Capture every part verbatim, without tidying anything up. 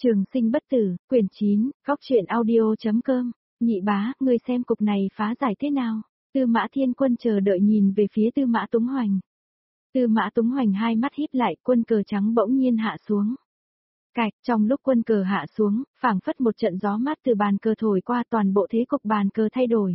Trường sinh bất tử, quyển chín, góc truyện audio.com, nhị bá, ngươi xem cục này phá giải thế nào? Tư Mã Thiên Quân chờ đợi nhìn về phía Tư Mã Túng Hoành. Tư Mã Túng Hoành hai mắt híp lại, quân cờ trắng bỗng nhiên hạ xuống. Cạch, trong lúc quân cờ hạ xuống, phảng phất một trận gió mát từ bàn cờ thổi qua, toàn bộ thế cục bàn cờ thay đổi.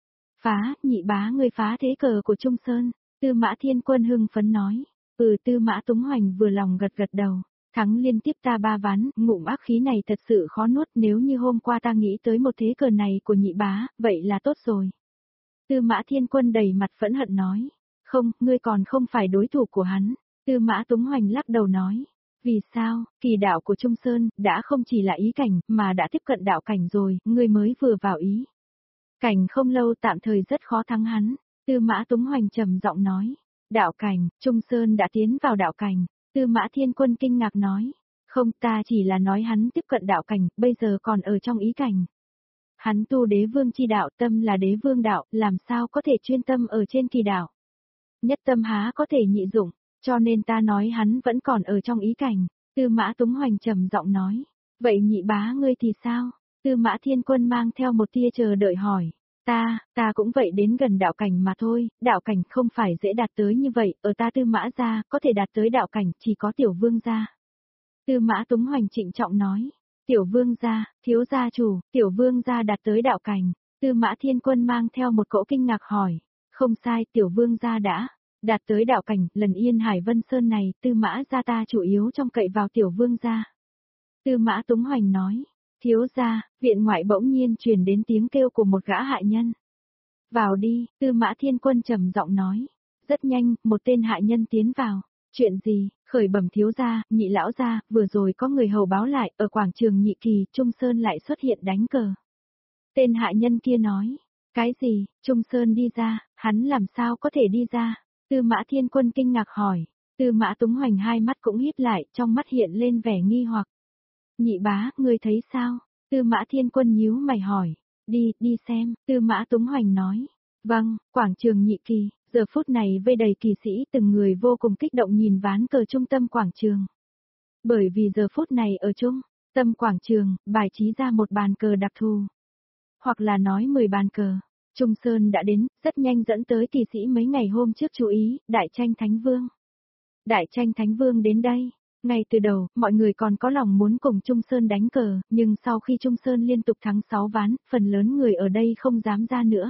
Phá, nhị bá ngươi phá thế cờ của Trung Sơn, Tư Mã Thiên Quân hưng phấn nói. Ừ, Tư Mã Túng Hoành vừa lòng gật gật đầu. Thắng liên tiếp ta ba ván, ngụm ác khí này thật sự khó nuốt, nếu như hôm qua ta nghĩ tới một thế cờ này của nhị bá, vậy là tốt rồi. Tư Mã Thiên Quân đầy mặt phẫn hận nói. Không, ngươi còn không phải đối thủ của hắn. Tư Mã Túng Hoành lắc đầu nói. Vì sao, kỳ đạo của Trung Sơn, đã không chỉ là ý cảnh, mà đã tiếp cận đạo cảnh rồi, ngươi mới vừa vào ý. Cảnh không lâu tạm thời rất khó thắng hắn. Tư Mã Túng Hoành trầm giọng nói. Đạo cảnh, Trung Sơn đã tiến vào đạo cảnh. Tư Mã Thiên Quân kinh ngạc nói. Không, ta chỉ là nói hắn tiếp cận đạo cảnh, bây giờ còn ở trong ý cảnh. Hắn tu đế vương chi đạo, tâm là đế vương đạo, làm sao có thể chuyên tâm ở trên kỳ đạo. Nhất tâm há có thể nhị dụng, cho nên ta nói hắn vẫn còn ở trong ý cảnh. Tư Mã Túng Hoành trầm giọng nói. Vậy nhị bá ngươi thì sao? Tư Mã Thiên Quân mang theo một tia chờ đợi hỏi. Ta, ta cũng vậy, đến gần đạo cảnh mà thôi, đạo cảnh không phải dễ đạt tới như vậy, ở ta Tư Mã gia, có thể đạt tới đạo cảnh, chỉ có tiểu vương gia. Tư Mã Túng Hoành trịnh trọng nói, tiểu vương gia, thiếu gia chủ, tiểu vương gia đạt tới đạo cảnh. Tư Mã Thiên Quân mang theo một cỗ kinh ngạc hỏi, không sai, tiểu vương gia đã đạt tới đạo cảnh, lần Yên Hải Vân Sơn này, Tư Mã gia ta chủ yếu trông cậy vào tiểu vương gia. Tư Mã Túng Hoành nói. Thiếu gia, viện ngoại bỗng nhiên truyền đến tiếng kêu của một gã hạ nhân. Vào đi, Tư Mã Thiên Quân trầm giọng nói. Rất nhanh, một tên hạ nhân tiến vào. Chuyện gì, khởi bẩm thiếu gia, nhị lão gia, vừa rồi có người hầu báo lại, ở quảng trường Nhị Kỳ, Trung Sơn lại xuất hiện đánh cờ. Tên hạ nhân kia nói. Cái gì, Trung Sơn đi ra, hắn làm sao có thể đi ra? Tư Mã Thiên Quân kinh ngạc hỏi. Tư Mã Túng Hoành hai mắt cũng híp lại, trong mắt hiện lên vẻ nghi hoặc. Nhị bá, ngươi thấy sao? Tư Mã Thiên Quân nhíu mày hỏi. Đi, đi xem, Tư Mã Túng Hoành nói. Vâng, quảng trường Nhị Kỳ, giờ phút này vây đầy kỳ sĩ, từng người vô cùng kích động nhìn ván cờ trung tâm quảng trường. Bởi vì giờ phút này ở trung tâm quảng trường, bài trí ra một bàn cờ đặc thù. Hoặc là nói mười bàn cờ. Trung Sơn đã đến, rất nhanh dẫn tới kỳ sĩ mấy ngày hôm trước chú ý, Đại Tranh Thánh Vương. Đại Tranh Thánh Vương đến đây. Ngay từ đầu, mọi người còn có lòng muốn cùng Trung Sơn đánh cờ, nhưng sau khi Trung Sơn liên tục thắng sáu ván, phần lớn người ở đây không dám ra nữa.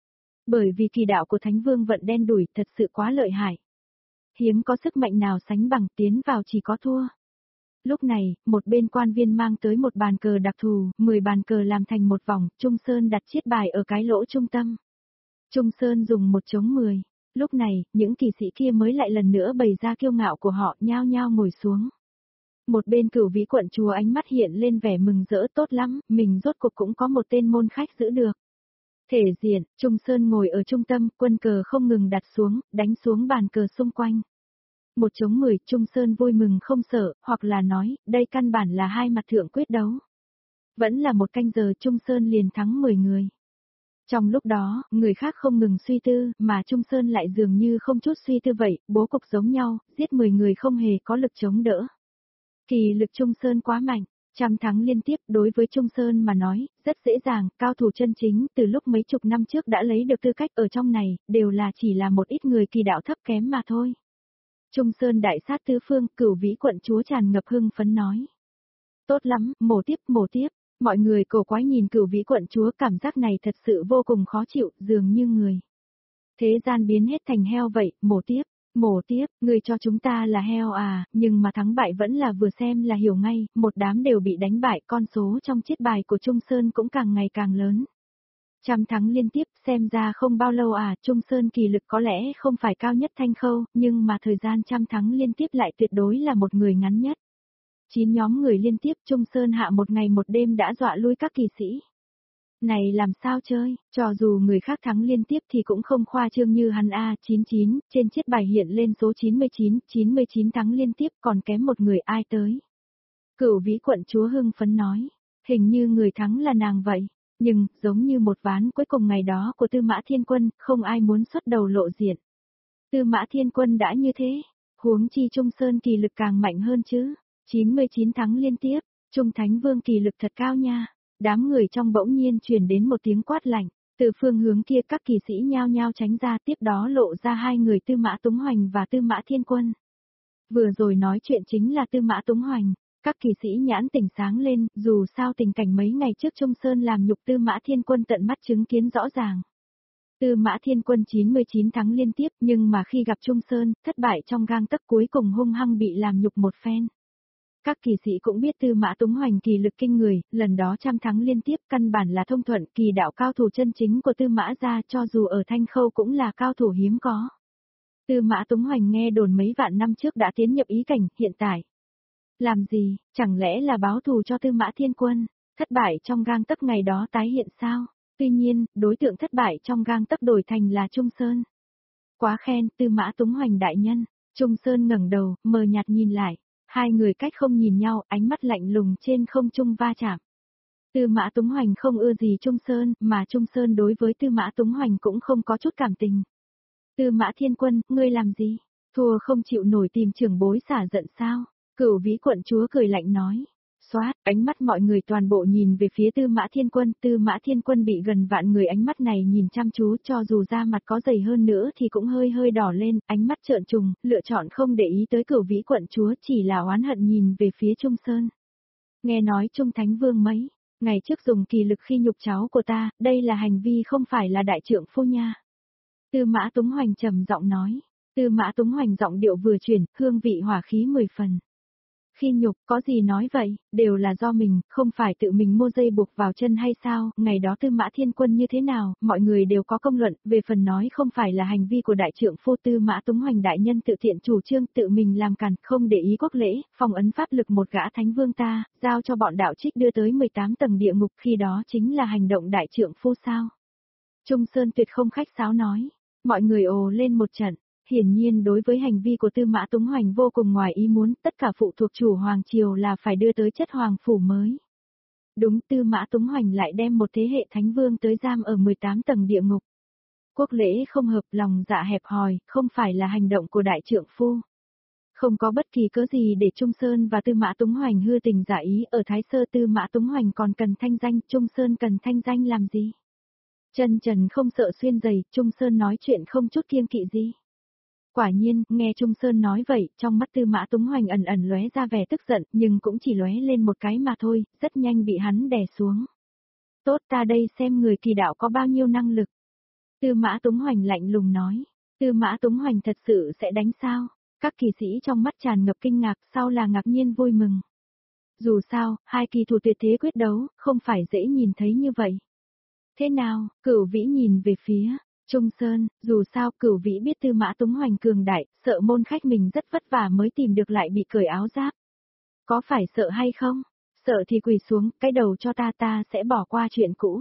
Bởi vì kỳ đạo của Thánh Vương vận đen đủi thật sự quá lợi hại. Hiếm có sức mạnh nào sánh bằng, tiến vào chỉ có thua. Lúc này, một bên quan viên mang tới một bàn cờ đặc thù, mười bàn cờ làm thành một vòng, Trung Sơn đặt chiết bài ở cái lỗ trung tâm. Trung Sơn dùng một chống mười. Lúc này, những kỳ sĩ kia mới lại lần nữa bày ra kiêu ngạo của họ, nhao nhao ngồi xuống. Một bên Cửu Vĩ quận chúa ánh mắt hiện lên vẻ mừng rỡ, tốt lắm, mình rốt cuộc cũng có một tên môn khách giữ được. Thể diện, Trung Sơn ngồi ở trung tâm, quân cờ không ngừng đặt xuống, đánh xuống bàn cờ xung quanh. Một chống mười, Trung Sơn vui mừng không sợ, hoặc là nói, đây căn bản là hai mặt thượng quyết đấu. Vẫn là một canh giờ Trung Sơn liền thắng mười người. Trong lúc đó, người khác không ngừng suy tư, mà Trung Sơn lại dường như không chút suy tư vậy, bố cục giống nhau, giết mười người không hề có lực chống đỡ. Kỳ lực Trung Sơn quá mạnh, trăm thắng liên tiếp đối với Trung Sơn mà nói, rất dễ dàng, cao thủ chân chính từ lúc mấy chục năm trước đã lấy được tư cách ở trong này, đều là chỉ là một ít người kỳ đạo thấp kém mà thôi. Trung Sơn đại sát tứ phương, Cửu Vĩ quận chúa tràn ngập hưng phấn nói. Tốt lắm, mổ tiếp, mổ tiếp. Mọi người cổ quái nhìn Cửu Vĩ quận chúa, cảm giác này thật sự vô cùng khó chịu, dường như người thế gian biến hết thành heo vậy, mổ tiếp, mổ tiếp, người cho chúng ta là heo à, nhưng mà thắng bại vẫn là vừa xem là hiểu ngay, một đám đều bị đánh bại, con số trong chiết bài của Trung Sơn cũng càng ngày càng lớn. Trăm thắng liên tiếp, xem ra không bao lâu à, Trung Sơn kỳ lực có lẽ không phải cao nhất Thanh Khâu, nhưng mà thời gian trăm thắng liên tiếp lại tuyệt đối là một người ngắn nhất. Chín nhóm người liên tiếp, Trung Sơn hạ một ngày một đêm đã dọa lui các kỳ sĩ. Này làm sao chơi, cho dù người khác thắng liên tiếp thì cũng không khoa trương như hắn a, chín chín, trên chiết bài hiện lên số chín mươi chín, chín mươi chín thắng liên tiếp, còn kém một người, ai tới. Cửu Vĩ quận chúa hưng phấn nói, hình như người thắng là nàng vậy, nhưng, giống như một ván cuối cùng ngày đó của Tư Mã Thiên Quân, không ai muốn xuất đầu lộ diện. Tư Mã Thiên Quân đã như thế, huống chi Trung Sơn kỳ lực càng mạnh hơn chứ. chín mươi chín thắng liên tiếp, Trung Thánh Vương kỳ lực thật cao nha. Đám người trong bỗng nhiên truyền đến một tiếng quát lạnh, từ phương hướng kia các kỳ sĩ nhao nhao tránh ra, tiếp đó lộ ra hai người Tư Mã Túng Hoành và Tư Mã Thiên Quân. Vừa rồi nói chuyện chính là Tư Mã Túng Hoành, các kỳ sĩ nhãn tỉnh sáng lên, dù sao tình cảnh mấy ngày trước Trung Sơn làm nhục Tư Mã Thiên Quân tận mắt chứng kiến rõ ràng. Tư Mã Thiên Quân chín mươi chín thắng liên tiếp, nhưng mà khi gặp Trung Sơn, thất bại trong gang tấc, cuối cùng hung hăng bị làm nhục một phen. Các kỳ sĩ cũng biết Tư Mã Túng Hoành kỳ lực kinh người, lần đó trăm thắng liên tiếp căn bản là thông thuận, kỳ đạo cao thủ chân chính của Tư Mã gia cho dù ở Thanh Khâu cũng là cao thủ hiếm có. Tư Mã Túng Hoành nghe đồn mấy vạn năm trước đã tiến nhập ý cảnh, hiện tại. Làm gì, chẳng lẽ là báo thù cho Tư Mã Thiên Quân, thất bại trong gang tấc ngày đó tái hiện sao? Tuy nhiên, đối tượng thất bại trong gang tấc đổi thành là Trung Sơn. Quá khen, Tư Mã Túng Hoành đại nhân. Trung Sơn ngẩng đầu, mờ nhạt nhìn lại. Hai người cách không nhìn nhau, ánh mắt lạnh lùng trên không trung va chạm. Tư Mã Túng Hoành không ưa gì Trung Sơn, mà Trung Sơn đối với Tư Mã Túng Hoành cũng không có chút cảm tình. Tư Mã Thiên Quân, ngươi làm gì? Thua không chịu nổi tìm trưởng bối xả giận sao? Cửu Vĩ quận chúa cười lạnh nói. Xoát, ánh mắt mọi người toàn bộ nhìn về phía Tư Mã Thiên Quân, Tư Mã Thiên Quân bị gần vạn người ánh mắt này nhìn chăm chú, cho dù da mặt có dày hơn nữa thì cũng hơi hơi đỏ lên, ánh mắt trợn trùng, lựa chọn không để ý tới Cửu Vĩ quận chúa, chỉ là oán hận nhìn về phía Trung Sơn. Nghe nói Trung Thánh Vương mấy ngày trước dùng kỳ lực khi nhục cháu của ta, đây là hành vi không phải là đại trượng phu nha. Tư Mã Túng Hoành trầm giọng nói. Tư Mã Túng Hoành giọng điệu vừa chuyển, hương vị hỏa khí mười phần. Khi nhục, có gì nói vậy, đều là do mình, không phải tự mình mua dây buộc vào chân hay sao, ngày đó Tư Mã Thiên Quân như thế nào, mọi người đều có công luận, về phần nói không phải là hành vi của đại trượng phu Tư Mã Túng Hoành đại nhân tự tiện chủ trương, tự mình làm càn, không để ý quốc lễ, phong ấn pháp lực một gã thánh vương ta, giao cho bọn đạo trích đưa tới mười tám tầng địa ngục, khi đó chính là hành động đại trượng phu sao. Trung Sơn tuyệt không khách sáo nói, mọi người ồ lên một trận. Hiển nhiên đối với hành vi của Tư Mã Túng Hoành vô cùng ngoài ý muốn, tất cả phụ thuộc chủ Hoàng Triều là phải đưa tới chất Hoàng Phủ mới. Đúng, Tư Mã Túng Hoành lại đem một thế hệ Thánh Vương tới giam ở mười tám tầng địa ngục. Quốc lễ không hợp, lòng dạ hẹp hòi, không phải là hành động của đại trượng phu. Không có bất kỳ cớ gì để Trung Sơn và Tư Mã Túng Hoành hư tình giả ý, ở Thái Sơ Tư Mã Túng Hoành còn cần thanh danh, Trung Sơn cần thanh danh làm gì? Chân trần không sợ xuyên giày, Trung Sơn nói chuyện không chút kiêng kỵ gì. Quả nhiên, nghe Trung Sơn nói vậy, trong mắt Tư Mã Túng Hoành ẩn ẩn lóe ra vẻ tức giận, nhưng cũng chỉ lóe lên một cái mà thôi, rất nhanh bị hắn đè xuống. Tốt, ta đây xem người kỳ đạo có bao nhiêu năng lực. Tư Mã Túng Hoành lạnh lùng nói. Tư Mã Túng Hoành thật sự sẽ đánh sao? Các kỳ sĩ trong mắt tràn ngập kinh ngạc, sau là ngạc nhiên vui mừng. Dù sao, hai kỳ thủ tuyệt thế quyết đấu, không phải dễ nhìn thấy như vậy. Thế nào, Cửu Vĩ nhìn về phía Trung Sơn, dù sao Cửu Vĩ biết Tư Mã Túng Hoành cường đại, sợ môn khách mình rất vất vả mới tìm được lại bị cởi áo giáp. Có phải sợ hay không? Sợ thì quỳ xuống, cái đầu cho ta ta sẽ bỏ qua chuyện cũ.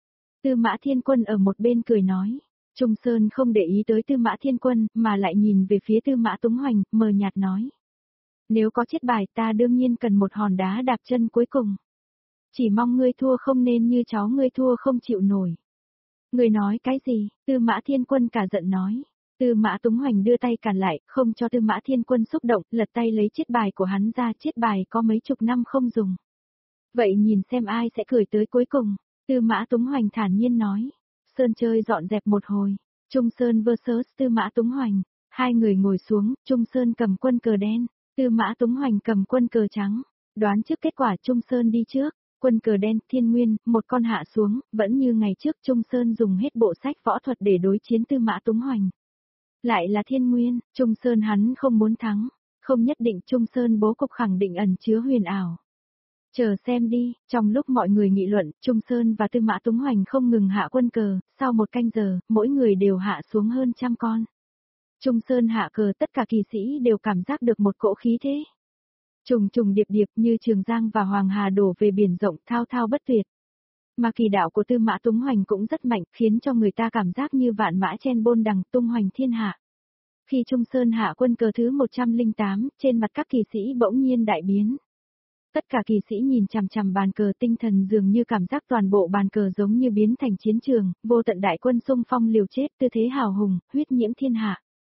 Tư Mã Thiên Quân ở một bên cười nói. Trung Sơn không để ý tới Tư Mã Thiên Quân, mà lại nhìn về phía Tư Mã Túng Hoành, mờ nhạt nói. Nếu có chết bài ta đương nhiên cần một hòn đá đạp chân cuối cùng. Chỉ mong ngươi thua không nên như cháu ngươi thua không chịu nổi. Ngươi nói cái gì? Tư Mã Thiên Quân cả giận nói. Tư Mã Túng Hoành đưa tay cản lại, không cho Tư Mã Thiên Quân xúc động, lật tay lấy chiết bài của hắn ra, chiết bài có mấy chục năm không dùng. Vậy nhìn xem ai sẽ cười tới cuối cùng. Tư Mã Túng Hoành thản nhiên nói. Sơn chơi dọn dẹp một hồi. Trung Sơn versus Tư Mã Túng Hoành. Hai người ngồi xuống, Trung Sơn cầm quân cờ đen, Tư Mã Túng Hoành cầm quân cờ trắng. Đoán trước kết quả Trung Sơn đi trước. Quân cờ đen, Thiên Nguyên, một con hạ xuống, vẫn như ngày trước Trung Sơn dùng hết bộ sách võ thuật để đối chiến Tư Mã Túng Hoành. Lại là Thiên Nguyên, Trung Sơn hắn không muốn thắng, không nhất định Trung Sơn bố cục khẳng định ẩn chứa huyền ảo. Chờ xem đi, trong lúc mọi người nghị luận, Trung Sơn và Tư Mã Túng Hoành không ngừng hạ quân cờ, sau một canh giờ, mỗi người đều hạ xuống hơn trăm con. Trung Sơn hạ cờ tất cả kỳ sĩ đều cảm giác được một cỗ khí thế. Trùng trùng điệp điệp như Trường Giang và Hoàng Hà đổ về biển rộng thao thao bất tuyệt. Mà kỳ đạo của Tư Mã Túng Hoành cũng rất mạnh, khiến cho người ta cảm giác như vạn mã chen bôn đằng tung hoành thiên hạ. Khi Trung Sơn hạ quân cờ thứ một trăm lẻ tám, trên mặt các kỳ sĩ bỗng nhiên đại biến. Tất cả kỳ sĩ nhìn chằm chằm bàn cờ, tinh thần dường như cảm giác toàn bộ bàn cờ giống như biến thành chiến trường, vô tận đại quân xung phong liều chết, tư thế hào hùng, huyết nhiễm thiên hạ.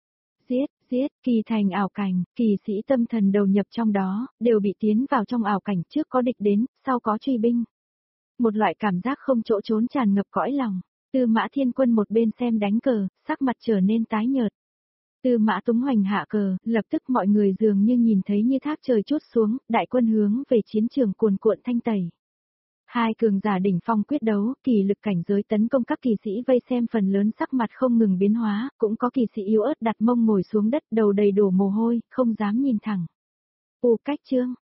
giết, giết, kỳ thành ảo cảnh, kỳ sĩ tâm thần đầu nhập trong đó, đều bị tiến vào trong ảo cảnh trước có địch đến, sau có truy binh. Một loại cảm giác không chỗ trốn tràn ngập cõi lòng. Tư Mã Thiên Quân một bên xem đánh cờ, sắc mặt trở nên tái nhợt. Tư Mã Túng Hoành hạ cờ, lập tức mọi người dường như nhìn thấy như thác trời trút xuống, đại quân hướng về chiến trường cuồn cuộn thanh tẩy. Hai cường giả đỉnh phong quyết đấu, kỳ lực cảnh giới tấn công các kỳ sĩ vây xem phần lớn sắc mặt không ngừng biến hóa, cũng có kỳ sĩ yếu ớt đặt mông ngồi xuống đất đầu đầy đổ mồ hôi, không dám nhìn thẳng. U cách chương,